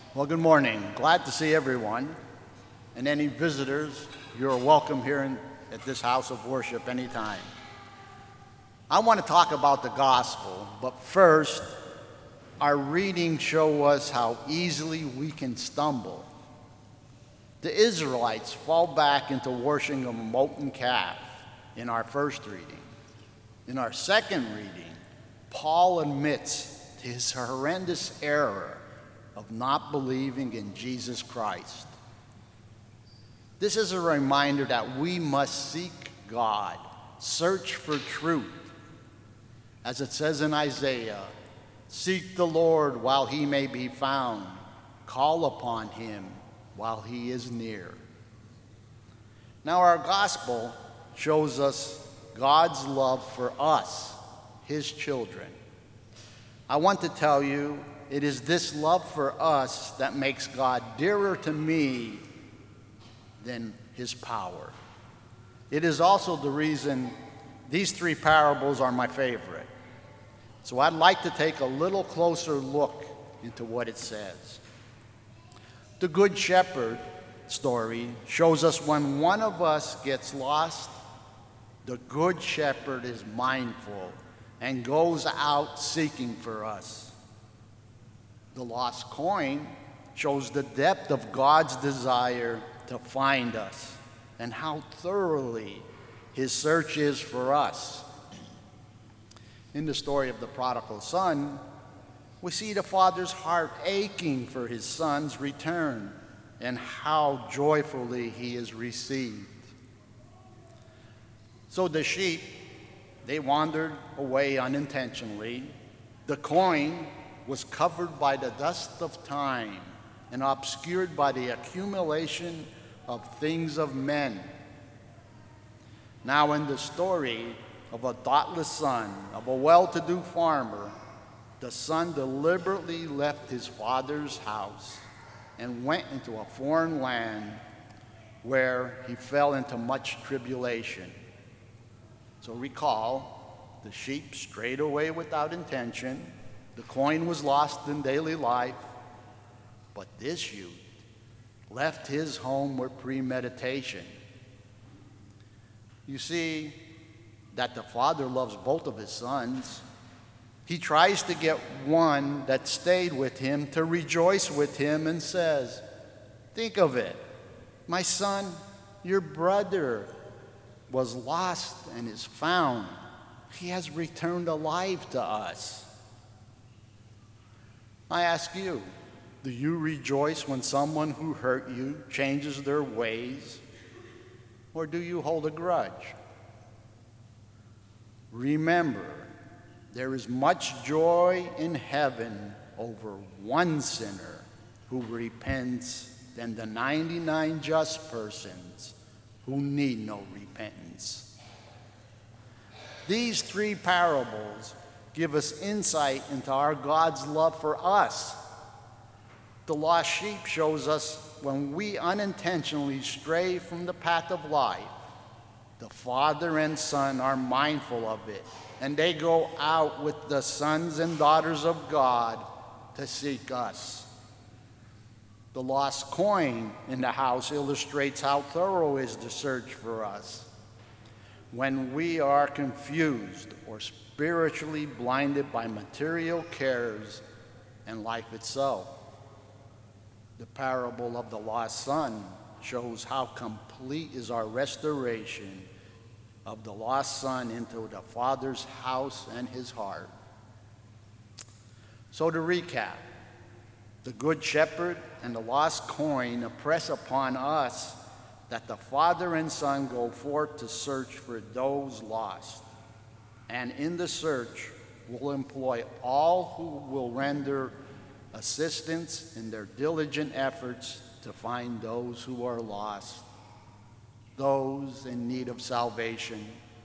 Well, good morning. Glad to see everyone. And any visitors, you're welcome here at this house of worship anytime. I want to talk about the gospel, but first, our readings show us how easily we can stumble. The Israelites fall back into worshiping a molten calf in our first reading. In our second reading, Paul admits to his horrendous error of not believing in Jesus Christ. This is a reminder that we must seek God, search for truth. As it says in Isaiah, seek the Lord while he may be found, call upon him while he is near. Now our gospel shows us God's love for us, his children. I want to tell you, it is this love for us that makes God dearer to me than his power. It is also the reason these three parables are my favorite. So I'd like to take a little closer look into what it says. The Good Shepherd story shows us when one of us gets lost, the Good Shepherd is mindful and goes out seeking for us. The lost coin shows the depth of God's desire to find us and how thoroughly his search is for us. In the story of the prodigal son, we see the father's heart aching for his son's return and how joyfully he is received. So the sheep, they wandered away unintentionally. The coin was covered by the dust of time and obscured by the accumulation of things of men. Now in the story of a thoughtless son of a well-to-do farmer, the son deliberately left his father's house and went into a foreign land where he fell into much tribulation. So recall, the sheep strayed away without intention. The coin was lost in daily life, but this youth left his home with premeditation. You see that the father loves both of his sons. He tries to get one that stayed with him to rejoice with him and says, think of it, my son, your brother was lost and is found. He has returned alive to us. I ask you, do you rejoice when someone who hurt you changes their ways, or do you hold a grudge? Remember, there is much joy in heaven over one sinner who repents than the 99 just persons who need no repentance. These three parables give us insight into our God's love for us. The lost sheep shows us when we unintentionally stray from the path of life, the father and son are mindful of it, and they go out with the sons and daughters of God to seek us. The lost coin in the house illustrates how thorough is the search for us. When we are confused or spiritually blinded by material cares and life itself. The parable of the lost son shows how complete is our restoration of the lost son into the Father's house and his heart. So to recap, the Good Shepherd and the lost coin impress upon us that the Father and Son go forth to search for those lost. And in the search, will employ all who will render assistance in their diligent efforts to find those who are lost, those in need of salvation.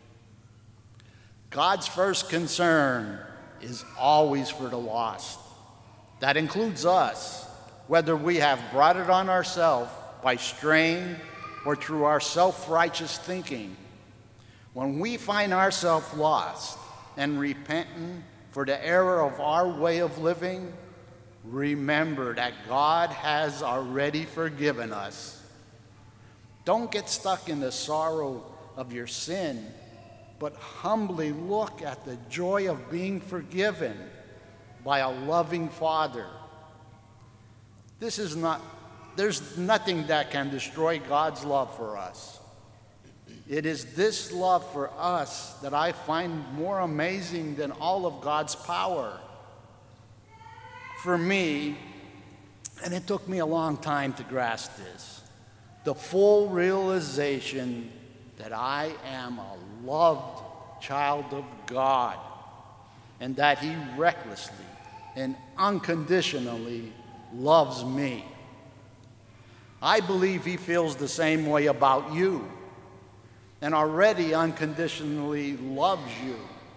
God's first concern is always for the lost. That includes us, whether we have brought it on ourselves by straying or through our self-righteous thinking. When we find ourselves lost and repentant for the error of our way of living, remember that God has already forgiven us. Don't get stuck in the sorrow of your sin, but humbly look at the joy of being forgiven by a loving Father. There's nothing that can destroy God's love for us. It is this love for us that I find more amazing than all of God's power. For me, and it took me a long time to grasp this, the full realization that I am a loved child of God and that He recklessly and unconditionally loves me. I believe He feels the same way about you and already unconditionally loves you.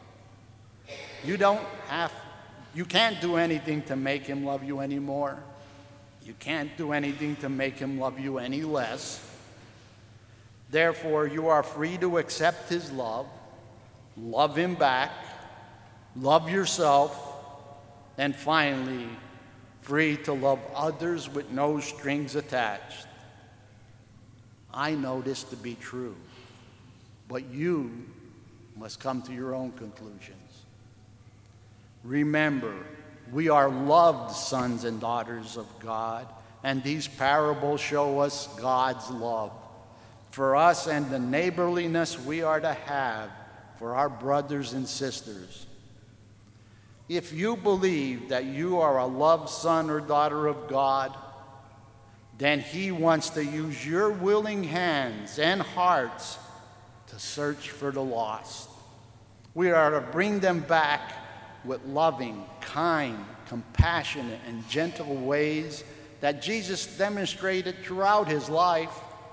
You can't do anything to make Him love you anymore. You can't do anything to make Him love you any less. Therefore, you are free to accept His love Him back, love yourself, and finally, free to love others with no strings attached. I know this to be true, but you must come to your own conclusions. Remember, we are loved sons and daughters of God, and these parables show us God's love for us and the neighborliness we are to have for our brothers and sisters. If you believe that you are a loved son or daughter of God, then He wants to use your willing hands and hearts to search for the lost. We are to bring them back with loving, kind, compassionate, and gentle ways that Jesus demonstrated throughout His life.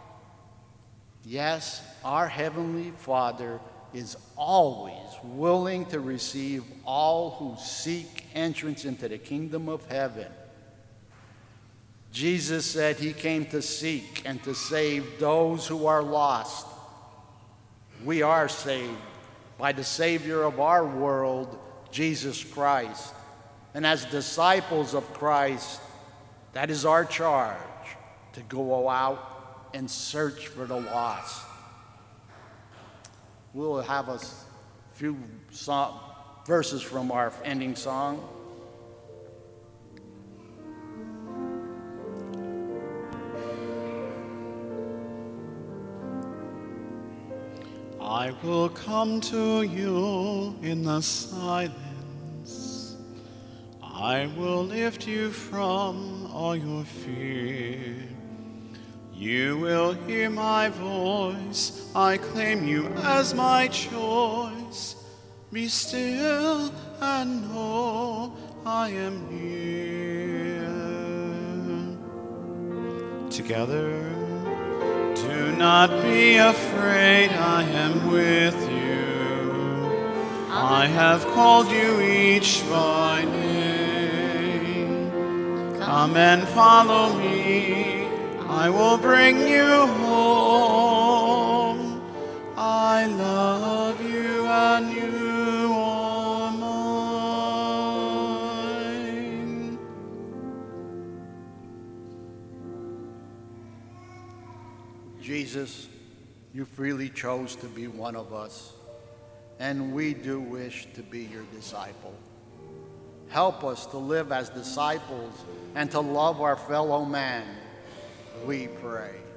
Yes, our Heavenly Father is always willing to receive all who seek entrance into the kingdom of heaven. Jesus said He came to seek and to save those who are lost. We are saved by the Savior of our world, Jesus Christ. And as disciples of Christ, that is our charge, to go out and search for the lost. We'll have a few verses from our ending song. I will come to you in the silence. I will lift you from all your fear. You will hear my voice. I claim you as my choice. Be still and know I am here. Together, do not be afraid, I am with you. I have called you each by name. Come and follow me. I will bring you home. I love you and you are mine. Jesus, you freely chose to be one of us, and we do wish to be your disciple. Help us to live as disciples and to love our fellow man, we pray.